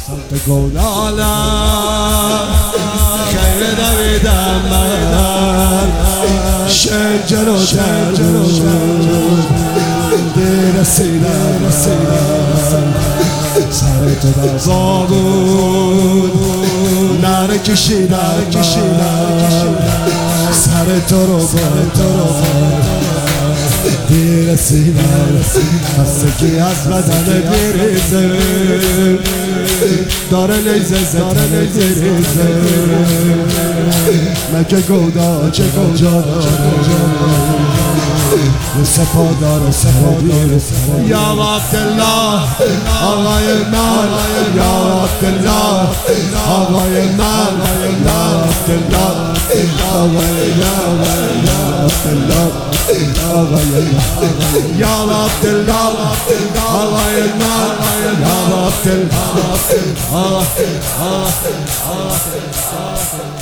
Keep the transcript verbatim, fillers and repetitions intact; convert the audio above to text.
سمت گودالم خیر دویدم من شنجر و ترود دی رسیدم سر تو دزا بود نره کشیدم سر تو رو دی رسیدم خستگی از بدن گریزه داره نیزه زتن گریزه مگه گودا چه گودا سپادار سپادار یا عبدالله آقای من یا عبدالله آقای من یا عبدالله آقای من یا عبدالله آقای من یا عبدالله آقای من یا عبدالله